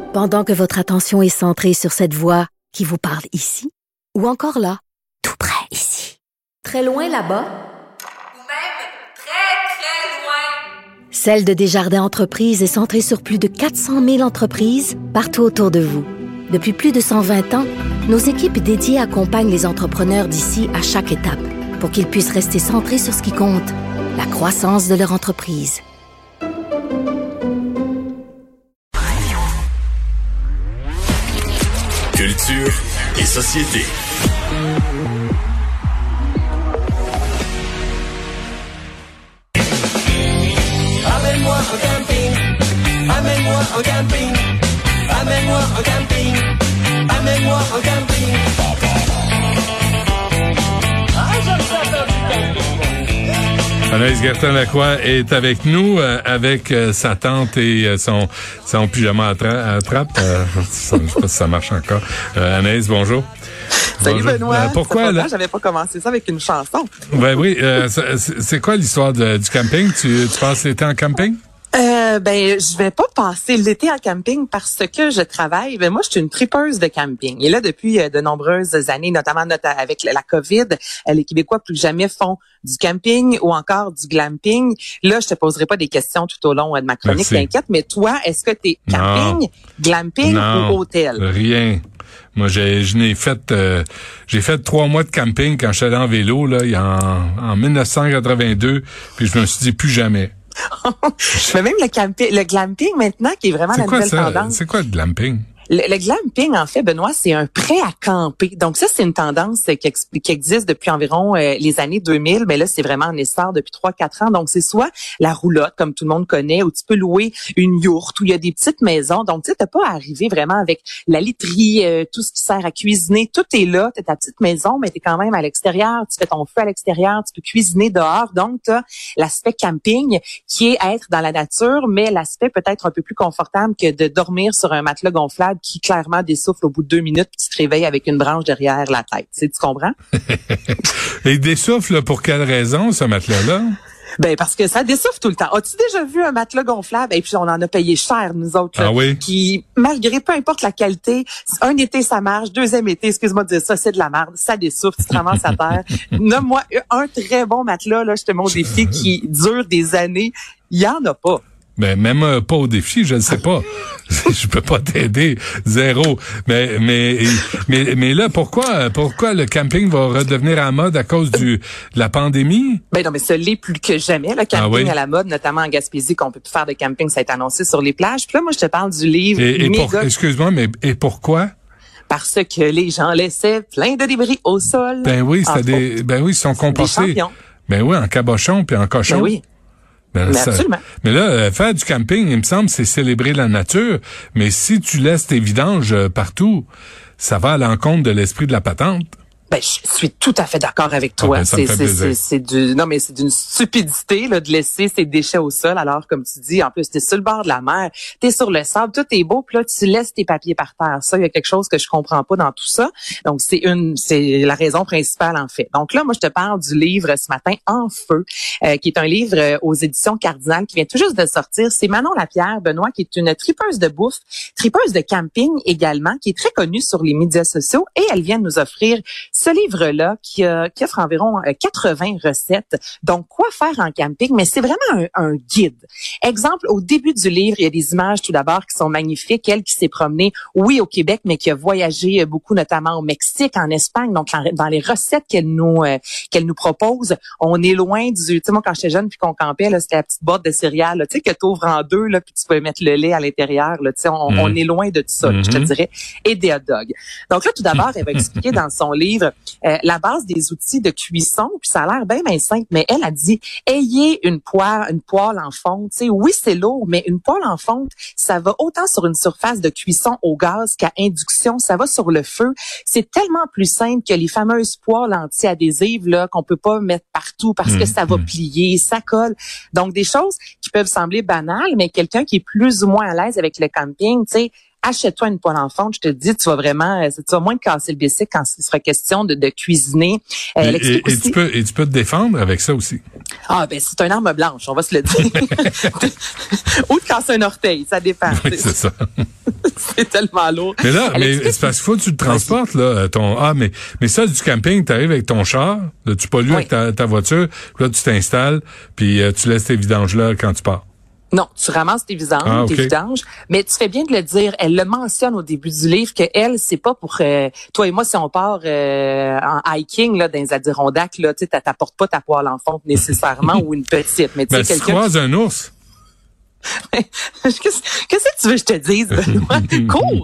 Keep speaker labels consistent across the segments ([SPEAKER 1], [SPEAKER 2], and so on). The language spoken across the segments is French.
[SPEAKER 1] Pendant que votre attention est centrée sur cette voix qui vous parle ici, ou encore là, tout près ici, très loin là-bas,
[SPEAKER 2] ou même très, très loin.
[SPEAKER 1] Celle de Desjardins Entreprises est centrée sur plus de 400 000 entreprises partout autour de vous. Depuis plus de 120 ans, nos équipes dédiées accompagnent les entrepreneurs d'ici à chaque étape pour qu'ils puissent rester centrés sur ce qui compte, la croissance de leur entreprise.
[SPEAKER 3] Culture et société.
[SPEAKER 4] Amène-moi au camping, amène-moi au camping, amène-moi au camping, amène-moi au camping. Ah, j'aime ça faire du camping.
[SPEAKER 5] Anaïs Gertin-Lacroix est avec nous, avec sa tante et son pyjama à trappe. Je sais pas si ça marche encore. Anaïs, bonjour.
[SPEAKER 6] Salut
[SPEAKER 5] bonjour.
[SPEAKER 6] Benoît.
[SPEAKER 5] Pourquoi là?
[SPEAKER 6] J'avais pas commencé ça avec une chanson.
[SPEAKER 5] Ben oui, c'est quoi l'histoire du camping? Tu passes l'été en camping?
[SPEAKER 6] Je vais pas passer l'été en camping parce que je travaille. Moi, je suis une tripeuse de camping. Et là, depuis de nombreuses années, notamment avec la COVID, les Québécois plus jamais font du camping ou encore du glamping. Là, je te poserai pas des questions tout au long de ma chronique, t'inquiète. Mais toi, est-ce que t'es camping, glamping ou hôtel?
[SPEAKER 5] Rien. Moi, j'ai fait 3 mois de camping quand je suis allé en vélo, là, en 1982, puis je me suis dit plus jamais.
[SPEAKER 6] Mais même le glamping maintenant, qui est vraiment la nouvelle tendance.
[SPEAKER 5] C'est quoi le glamping?
[SPEAKER 6] Le glamping, en fait, Benoît, c'est un prêt à camper. Donc ça, c'est une tendance qui existe depuis environ les années 2000, mais là, c'est vraiment en essor depuis 3-4 ans. Donc c'est soit la roulotte, comme tout le monde connaît, où tu peux louer une yourte, où il y a des petites maisons. Donc tu sais, t'as pas à arriver vraiment avec la literie, tout ce qui sert à cuisiner. Tout est là, t'as ta petite maison, mais t'es quand même à l'extérieur. Tu fais ton feu à l'extérieur, tu peux cuisiner dehors. Donc t'as l'aspect camping qui est être dans la nature, mais l'aspect peut-être un peu plus confortable que de dormir sur un matelas gonflable qui clairement dessouffle au bout de 2 minutes puis tu te réveilles avec une branche derrière la tête. Tu comprends?
[SPEAKER 5] Et il dessouffle pour quelle raison, ce matelas-là?
[SPEAKER 6] Ben parce que ça dessouffle tout le temps. As-tu déjà vu un matelas gonflable? Et puis on en a payé cher, nous autres. Là, qui, malgré peu importe la qualité, un été ça marche, deuxième été, excuse-moi de dire ça, c'est de la merde, ça dessouffle, tu te ramasses à terre. Nomme-moi un très bon matelas, là, je te mets au défi qui dure des années. Il y en a pas.
[SPEAKER 5] Ben même pas au défi, je ne sais pas. Je peux pas t'aider, zéro. Mais là, pourquoi le camping va redevenir à la mode à cause de la pandémie?
[SPEAKER 6] Ben non, mais ça l'est plus que jamais, le camping à la mode, notamment en Gaspésie, qu'on peut plus faire de camping, ça a été annoncé sur les plages. Puis là, moi, je te parle du livre.
[SPEAKER 5] Excuse-moi, mais pourquoi?
[SPEAKER 6] Parce que les gens laissaient plein de débris au sol.
[SPEAKER 5] Ben oui, ils sont compostés.
[SPEAKER 6] Des champions.
[SPEAKER 5] Ben oui, en cabochon puis en cochon.
[SPEAKER 6] Ben oui. Absolument.
[SPEAKER 5] Mais là, faire du camping, il me semble, c'est célébrer la nature. Mais si tu laisses tes vidanges partout, ça va à l'encontre de l'esprit de la patente.
[SPEAKER 6] Ben, je suis tout à fait d'accord avec toi. C'est d'une stupidité, là, de laisser ces déchets au sol. Alors, comme tu dis, en plus, t'es sur le bord de la mer, t'es sur le sable, tout est beau, puis là, tu laisses tes papiers par terre. Ça, il y a quelque chose que je comprends pas dans tout ça. Donc, c'est la raison principale, en fait. Donc là, moi, je te parle du livre ce matin, En feu, qui est un livre aux éditions Cardinal qui vient tout juste de sortir. C'est Manon Lapierre, Benoît, qui est une tripeuse de bouffe, tripeuse de camping également, qui est très connue sur les médias sociaux, et elle vient de nous offrir ce livre-là qui offre environ 80 recettes. Donc, quoi faire en camping? Mais c'est vraiment un guide. Exemple, au début du livre, il y a des images tout d'abord qui sont magnifiques. Elle qui s'est promenée, oui, au Québec, mais qui a voyagé beaucoup, notamment au Mexique, en Espagne. Donc, dans les recettes qu'elle nous propose, on est loin du... Tu sais, moi, quand j'étais jeune puis qu'on campait, là, c'était la petite boîte de céréales, là, tu sais, que t'ouvres en deux, là, puis tu peux mettre le lait à l'intérieur. Là, tu sais, on est loin de tout ça, je te dirais. Et des hot dogs. Donc là, tout d'abord, elle va expliquer dans son livre la base des outils de cuisson, puis ça a l'air bien simple, mais elle a dit, ayez une poêle en fonte. Tu sais, oui, c'est lourd, mais une poêle en fonte, ça va autant sur une surface de cuisson au gaz qu'à induction, ça va sur le feu. C'est tellement plus simple que les fameuses poêles anti-adhésives là qu'on peut pas mettre partout parce que ça va plier, ça colle. Donc, des choses qui peuvent sembler banales, mais quelqu'un qui est plus ou moins à l'aise avec le camping, tu sais, achète-toi une poêle en fonte, je te dis, tu vas moins te casser le bicycle quand il sera question de cuisiner.
[SPEAKER 5] Et tu peux te défendre avec ça aussi.
[SPEAKER 6] Ah, ben, c'est une arme blanche, on va se le dire. Ou de casser un orteil, ça dépend.
[SPEAKER 5] Oui, c'est ça.
[SPEAKER 6] C'est tellement lourd.
[SPEAKER 5] Mais là, c'est parce qu'il faut que tu te transportes, là, mais ça, du camping, t'arrives avec ton char, là, tu pollues avec ta voiture, puis là, tu t'installes, puis tu laisses tes vidanges là quand tu pars.
[SPEAKER 6] Non, tu ramasses tes vidanges, mais tu fais bien de le dire. Elle le mentionne au début du livre que elle, c'est pas pour toi et moi si on part en hiking là dans les Adirondacks là, tu t'apportes pas ta poêle en fonte nécessairement ou une petite, mais tu sais
[SPEAKER 5] quelqu'un. Tu croises un ours.
[SPEAKER 6] Qu'est-ce que tu veux que je te dise, Benoît? Cours!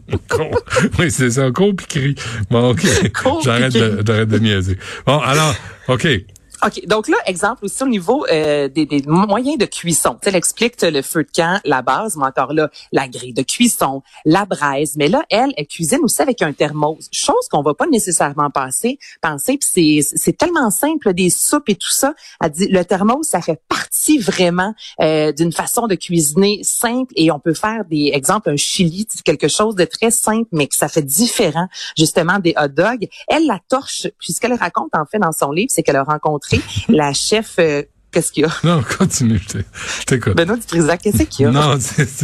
[SPEAKER 5] Oui, c'est ça, cours pis crie. Bon, OK. J'arrête de niaiser. Bon, alors, OK.
[SPEAKER 6] OK, donc là, exemple aussi au niveau des moyens de cuisson. Tu sais, elle explique le feu de camp, la base, mais encore là, la grille de cuisson, la braise. Mais là, elle cuisine aussi avec un thermos, chose qu'on va pas nécessairement penser. Puis c'est tellement simple, des soupes et tout ça. Elle dit, le thermos, ça fait partie vraiment d'une façon de cuisiner simple et on peut faire des exemples, un chili, quelque chose de très simple, mais que ça fait différent justement des hot dogs. Elle, la torche, puis ce qu'elle raconte en fait dans son livre, c'est qu'elle a rencontré la chef, qu'est-ce qu'il y a?
[SPEAKER 5] Non, continue, je t'écoute.
[SPEAKER 6] Benoît Dutrisac, qu'est-ce qu'il y a?
[SPEAKER 5] Non,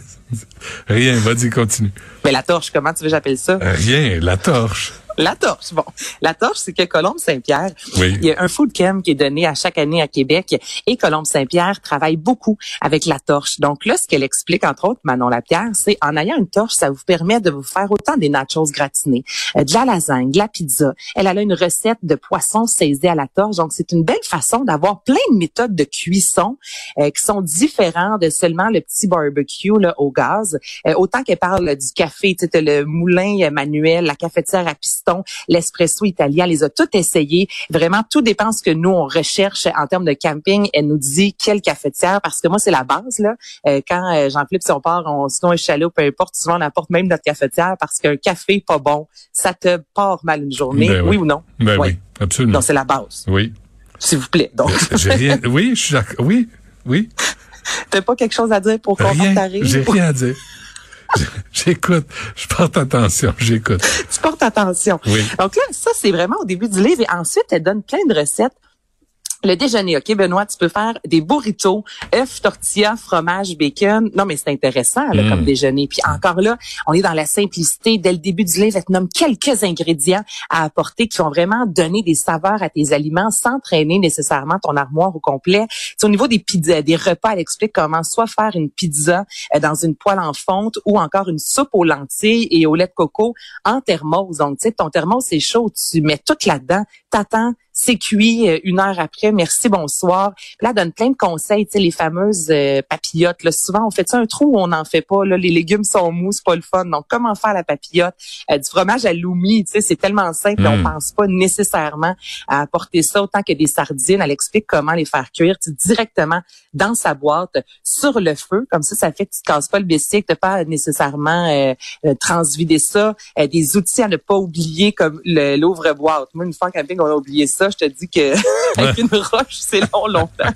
[SPEAKER 5] rien, vas-y, continue.
[SPEAKER 6] Mais la torche, comment tu veux que j'appelle ça?
[SPEAKER 5] Rien, la torche.
[SPEAKER 6] La torche, bon. La torche, c'est que Colombe-Saint-Pierre, il y a un food camp qui est donné à chaque année à Québec et Colombe-Saint-Pierre travaille beaucoup avec la torche. Donc là, ce qu'elle explique, entre autres, Manon Lapierre, c'est en ayant une torche, ça vous permet de vous faire autant des nachos gratinés, de la lasagne, de la pizza. Elle a une recette de poisson saisi à la torche. Donc, c'est une belle façon d'avoir plein de méthodes de cuisson qui sont différentes de seulement le petit barbecue là, au gaz. Autant qu'elle parle du café, tu sais, le moulin manuel, la cafetière à piston, l'espresso italien, elle les a toutes essayées. Vraiment, tout dépend ce que nous, on recherche en termes de camping. Elle nous dit quelle cafetière, parce que moi, c'est la base. Là. Quand Jean-Philippe, si on part, sinon un chalet ou peu importe, souvent on apporte même notre cafetière parce qu'un café pas bon, ça te part mal une journée, oui ou non?
[SPEAKER 5] Oui, absolument.
[SPEAKER 6] Donc, c'est la base.
[SPEAKER 5] Oui.
[SPEAKER 6] S'il vous plaît. Donc.
[SPEAKER 5] J'ai rien. Oui, je suis d'accord. Oui.
[SPEAKER 6] T'as pas quelque chose à dire pour qu'on t'arrive?
[SPEAKER 5] J'ai rien à dire. J'écoute, je porte attention, j'écoute.
[SPEAKER 6] Tu portes attention.
[SPEAKER 5] Oui.
[SPEAKER 6] Donc là, ça, c'est vraiment au début du livre. Et ensuite, elle donne plein de recettes. Le déjeuner, OK, Benoît, tu peux faire des burritos, œufs, tortillas, fromage, bacon. Non, mais c'est intéressant là, comme déjeuner. Puis encore là, on est dans la simplicité. Dès le début du livre, elle te nomme quelques ingrédients à apporter qui vont vraiment donner des saveurs à tes aliments sans traîner nécessairement ton armoire au complet. C'est au niveau des pizzas, des repas, elle explique comment soit faire une pizza dans une poêle en fonte ou encore une soupe aux lentilles et au lait de coco en thermos. Donc, tu sais, ton thermos, c'est chaud, tu mets tout là-dedans, t'attends, c'est cuit 1 heure après, merci, bonsoir. Puis là, elle donne plein de conseils, tu sais, les fameuses papillotes. Là, souvent, on fait ça un trou où on n'en fait pas. Là, les légumes sont mous, c'est pas le fun. Donc, comment faire la papillote? Du fromage à l'oumi, tu sais, c'est tellement simple. On pense pas nécessairement à apporter ça autant que des sardines. Elle explique comment les faire cuire directement dans sa boîte sur le feu. Comme ça fait que tu te casses pas le bicycle, t'as pas nécessairement transvider ça. Des outils à ne pas oublier comme l'ouvre-boîte. Moi, une fois en camping, on a oublié ça. Je te dis que avec une roche, c'est longtemps.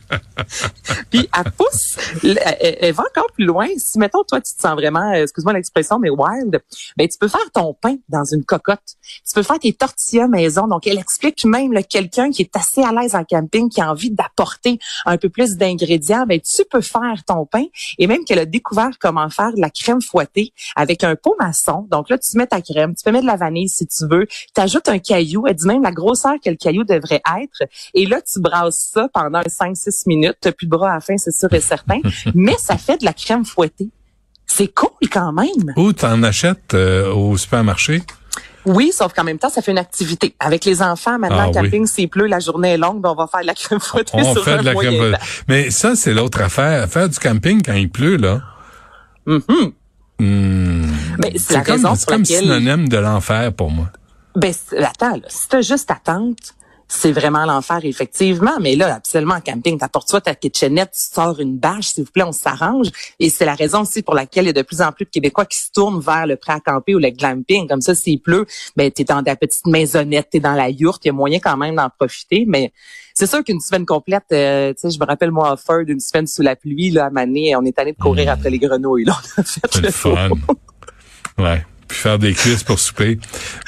[SPEAKER 6] Puis elle pousse, elle va encore plus loin. Si, mettons, toi, tu te sens vraiment, excuse-moi l'expression, mais wild, ben tu peux faire ton pain dans une cocotte. Tu peux faire tes tortillas maison. Donc, elle explique même quelqu'un qui est assez à l'aise en camping, qui a envie d'apporter un peu plus d'ingrédients, ben tu peux faire ton pain. Et même qu'elle a découvert comment faire de la crème fouettée avec un pot maçon. Donc là, tu mets ta crème, tu peux mettre de la vanille si tu veux. Tu ajoutes un caillou. Elle dit même la grosseur que le caillou devrait être. Et là, tu brasses ça pendant 5-6 minutes. T'as plus de bras à la fin, c'est sûr et certain. Mais ça fait de la crème fouettée. C'est cool quand même.
[SPEAKER 5] Ou t'en achètes au supermarché?
[SPEAKER 6] Oui, sauf qu'en même temps, ça fait une activité. Avec les enfants, maintenant, camping, s'il pleut, la journée est longue, ben on va faire de la crème fouettée
[SPEAKER 5] on
[SPEAKER 6] sur
[SPEAKER 5] fait
[SPEAKER 6] un
[SPEAKER 5] de la crème fouettée. Mais ça, c'est l'autre affaire. Faire du camping quand il pleut, là.
[SPEAKER 6] Ben, c'est la raison pour
[SPEAKER 5] c'est comme
[SPEAKER 6] laquelle...
[SPEAKER 5] synonyme de l'enfer pour moi.
[SPEAKER 6] Ben, attends, là, si t'as juste ta tente, c'est vraiment l'enfer, effectivement. Mais là, absolument, en camping, t'apportes-toi ta kitchenette, tu sors une bâche, s'il vous plaît, on s'arrange. Et c'est la raison aussi pour laquelle il y a de plus en plus de Québécois qui se tournent vers le prêt à camper ou le glamping. Comme ça, s'il pleut, ben, t'es dans ta petite maisonnette, t'es dans la yourte, il y a moyen quand même d'en profiter. Mais c'est sûr qu'une semaine complète, tu sais, je me rappelle, moi, à Ford, une semaine sous la pluie, là, à Mané, on est allé de courir après les grenouilles, là. On a fait
[SPEAKER 5] c'est le fun. Ouais. Puis faire des cuisses pour souper.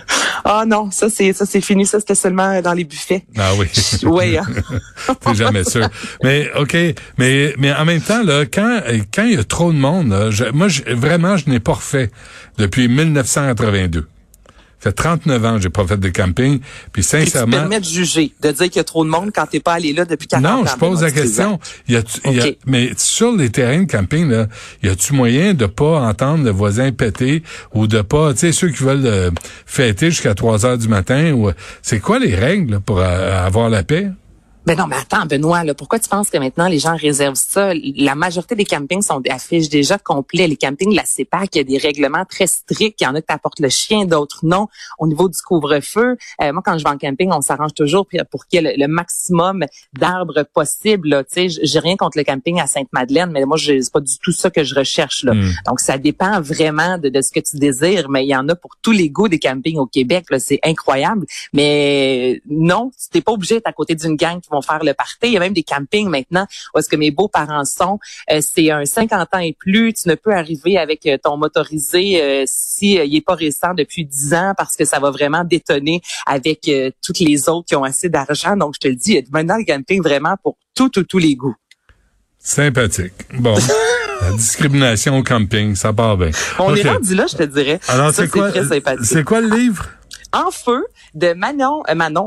[SPEAKER 6] Ah non, ça c'est fini. Ça, c'était seulement dans les buffets.
[SPEAKER 5] Ah oui.
[SPEAKER 6] Oui. Hein?
[SPEAKER 5] T'es jamais sûr. Mais OK. Mais en même temps, là, quand il y a trop de monde, là, vraiment, je n'ai pas refait depuis 1982. Ça fait 39 ans que j'ai pas fait de camping, puis sincèrement...
[SPEAKER 6] Tu te permets de juger, de dire qu'il y a trop de monde quand t'es pas allé là depuis 40 ans.
[SPEAKER 5] Non, je pose la question. Mais sur les terrains de camping, là, y a-tu moyen de pas entendre le voisin péter ou de pas, tu sais, ceux qui veulent fêter jusqu'à 3 heures du matin, ou c'est quoi les règles là, pour avoir la paix?
[SPEAKER 6] Ben non, mais attends, Benoît, là, pourquoi tu penses que maintenant les gens réservent ça? La majorité des campings affichent déjà complets. Les campings de la CEPAC, il y a des règlements très stricts. Il y en a que t'apportes le chien, d'autres non. Au niveau du couvre-feu, moi, quand je vais en camping, on s'arrange toujours pour qu'il y ait le maximum d'arbres possible. Là. Tu sais, j'ai rien contre le camping à Sainte-Madeleine, mais moi, c'est pas du tout ça que je recherche. Là. Donc, ça dépend vraiment de ce que tu désires, mais il y en a pour tous les goûts des campings au Québec. Là, c'est incroyable. Mais non, tu t'es pas obligé d'être à côté d'une gang qui vont faire le party. Il y a même des campings maintenant où est-ce que mes beaux-parents sont. C'est un 50 ans et plus. Tu ne peux arriver avec ton motorisé si il est pas récent depuis 10 ans parce que ça va vraiment détonner avec toutes les autres qui ont assez d'argent. Donc, je te le dis, il y a maintenant le camping vraiment pour tous les goûts.
[SPEAKER 5] Sympathique. Bon. La discrimination au camping, ça part bien.
[SPEAKER 6] On est rendu là, je te dirais.
[SPEAKER 5] Alors,
[SPEAKER 6] ça,
[SPEAKER 5] c'est quoi le livre?
[SPEAKER 6] En feu de Manon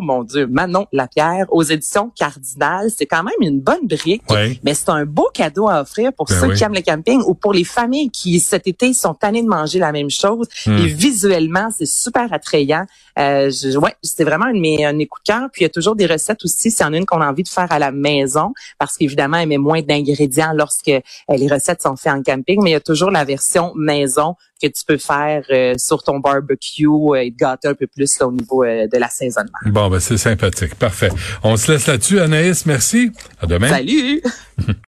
[SPEAKER 6] Lapierre aux éditions Cardinal. C'est quand même une bonne brique, mais c'est un beau cadeau à offrir pour ceux qui aiment le camping ou pour les familles qui cet été sont tannées de manger la même chose. Et visuellement, c'est super attrayant. C'est vraiment un de mes coups de cœur. Puis il y a toujours des recettes aussi, s'il y en a une qu'on a envie de faire à la maison, parce qu'évidemment, elle met moins d'ingrédients lorsque les recettes sont faites en camping, mais il y a toujours la version maison que tu peux faire sur ton barbecue et te gâter un peu plus là, au niveau de l'assaisonnement.
[SPEAKER 5] Bon, ben c'est sympathique. Parfait. On se laisse là-dessus. Anaïs, merci. À demain.
[SPEAKER 6] Salut!